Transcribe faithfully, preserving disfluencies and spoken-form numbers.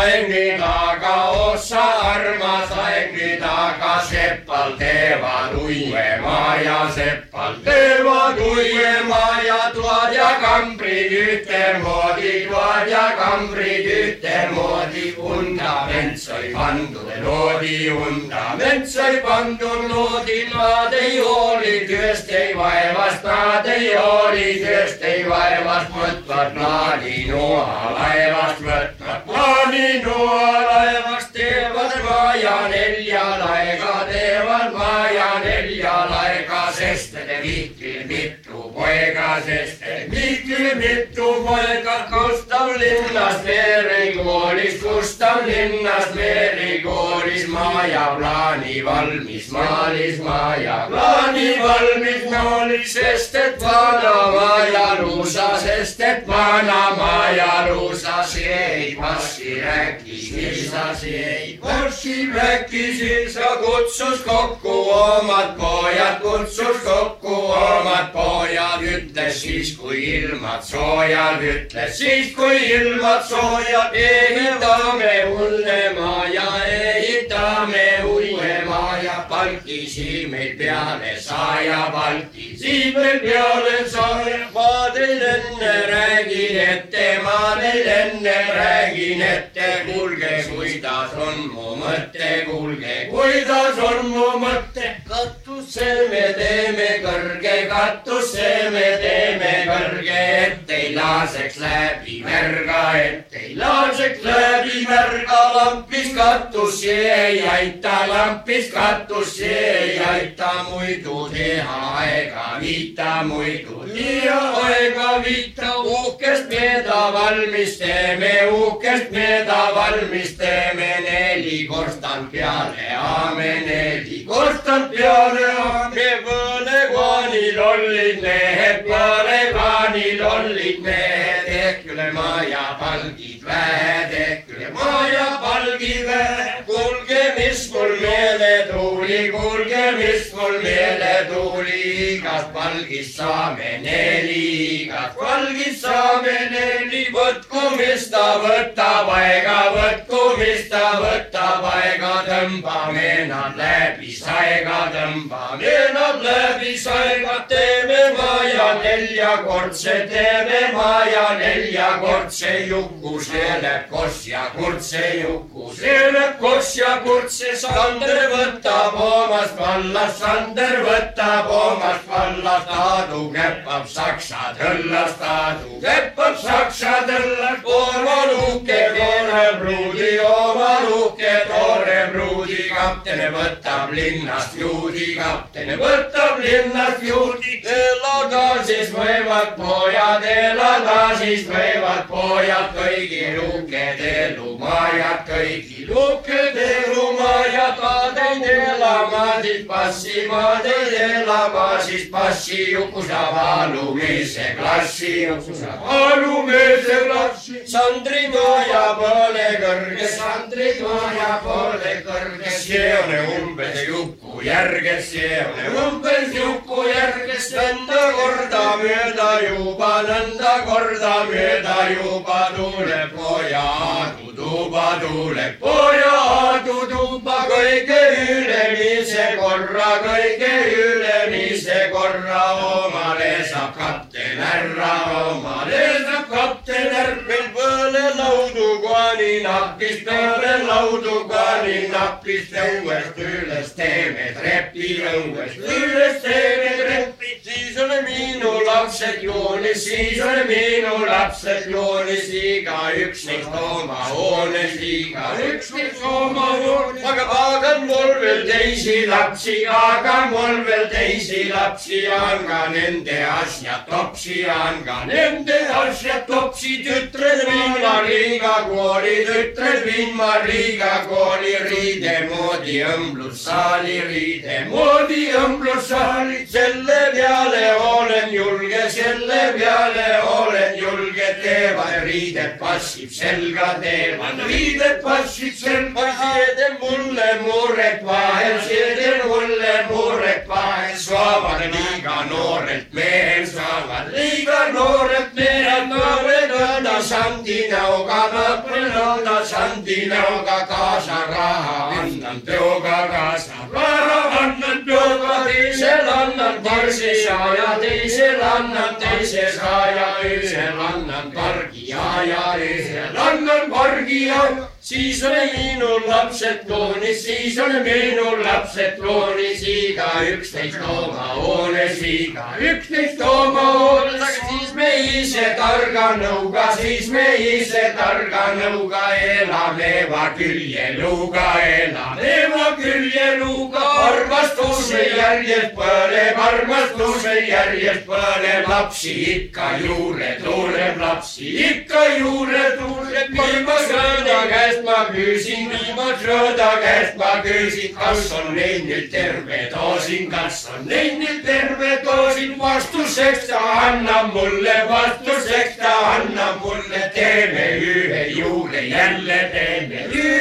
saengni taga ossa armas saengni taga seppal teevad uimaa ja seppal teevad uimaa ja tuod ja kambrid ühtemoodi, tuod ja kambrid ühtemoodi. Undament sai pandud loodi, undament sai pandud loodi, nad ei hooli tööst ei vaevast, nad ei hooli tööst ei vaevast, võtvad plaani noa laevast, võtvad plaani noa laevast, teevad maja nelja laega, teevad maja nelja laega, sest et Mihklil mitu poega, sest et Mihklil mitu poega. Gustav linnast veerikoolis, Gustav linnast veerikoolis, maja plaani valmis maalis, maja plaani valmis maalis, sest et vana maja luusa, sest et vana maja luusa, see ei passi rääkis isa, see ei passi rääkis isa, kutsus kokku omad pojad, kutsus kokku omad pojad, ütles siis, kui ilmad soojad, ütles siis, kui ilmad soojad, ehitame ulle maja, ehitame uue maja, palkisi meil peale saaja, palkisi meil peale saaja. Ma teil enne räägin ette, ma teil enne räägin ette, kuulge, kuidas on mu mõte, kuulge, kuidas on mu mõte. Katusse me teeme kõrge, katusse me teeme kõrge, et ei laaseks läbi märga, et ei laaseks läbi märga. Lampis katus ei aita, lampis katus ei aita, muidu teha aega viita, muidu teha aega viita. Uhkest meeda valmis teeme, uhkest meeda valmis teeme, neli korstan peale aame, neli korstan peale aame. Põlevaanil ollid mehed, põlevaanil ollid mehed, ehk üle maja palgid vähe, ehk üle maja palgid vähe. Kuulge, mis mul meele tuuli, kuulge, mis mul meele tuuli, igast palgist saame neli, igast palgist saame neli. Võtku, mis ta võtab aega, võtku, mis ta võtab aega, tõmbame nad läbi saiga, tõmbame nad läbi saiga. Teeme maja neljakordse, teeme maja neljakordse, Jukusee läheb koss ja kurtse, Jukusee läheb koss ja kurtse. Sander võtab omast vallast, Sander võtab omast vallast, Aadu käppab saksa tõllast, Aadu käppab saksa tõllast. Oma luuke toore pruudi, oma luuke toore pruudi, kapten võtab linnast juudi, kapten võtab linnast juudi. Elagaasis võivad pojad, elagaasis võivad pojad, kõigi luukede lumajad, kõigi luukede lumajad. Ma tein elama siis passi, ma tein elama siis passi, Jukusa valumeese klassi, Jukusa valumeese klassi. Sandri maja pole kõrge, Sandri maja pole kõrge, see on umbes Juku järges, see on umbes Juku järges. Nõnda korda mööda juba, nõnda korda mööda juba, tuleb poja Aadu tuba, tuleb poja Aadu tuba. Kõige ülemise korra, kõige ülemise korra, omale saab kapten härra, omale saab kapten härra. Meil põle laudu koani nappis, peale laudu koani nappis, õuest üles teeme trepi, õuest üles teeme trepi. Siis ole minu lapsed joonis, siis ole minu lapsed joonis, igaüks neist oma hoones, igaüks neist oma hoones. Aga pagan mul veel teisi lapsi, aga mul veel teisi lapsi, on ka nende asjad topsi, on ka nende asjad topsi. Tütred viin ma Riiga kooli, tütred viin ma Riiga kooli, riide moodi õmblussaali, riide moodi õmblussaali. Selle peale olen julge, selle peale olen julge, teevad riided passib selga, teevad riided passib selga. Seede mulle muret vahel, seede mulle muret vahel, saavad liiga noorelt mehel, saavad liiga noorelt mehel, noored õnna Santinäoga, mõtlen olla Santinäoga kaasa raha, annan peoga kaasa raha, annan peoga teisel annan teise ja teisel annan teises ja teisel annan pargi ja ja teisel annan pargi ja siis oli minul lapsed kloonis, siis oli minul lapsed kloonis, iga üksteist oma hoones, iga üksteist oma hoones, aga siis me ise targa nõuga, siis me ise targa nõuga elame va küljeluga, elame va küljeluga. Armastuse järjest põleb, armastuse järjest põleb, lapsi ikka juurde tuleb, lapsi ikka juurde tuleb. Viimas rõõda käest ma küsin, viimas rõõda käest ma küsin, kas on neid nüüd terve doosin, kas on neid nüüd terve doosin. Vastuseks ta annab mulle, vastuseks ta annab mulle, teeme ühe juurde jälle, teeme ühe